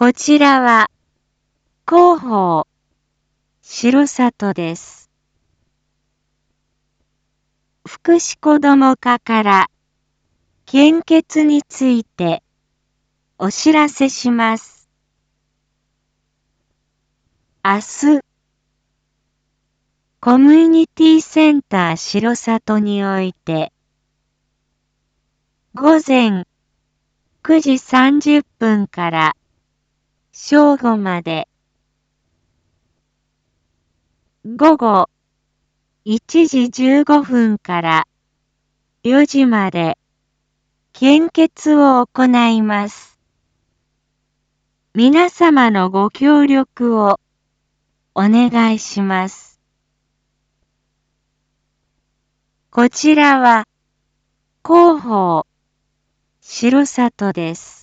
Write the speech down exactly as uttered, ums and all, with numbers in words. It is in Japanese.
こちらは広報城里です。福祉子ども課から献血についてお知らせします。明日、コミュニティセンター城里において、午前くじさんじゅっぷんから正午まで、午後いちじじゅうごふんからよじまで献血を行います。皆様のご協力をお願いします。こちらは広報城里です。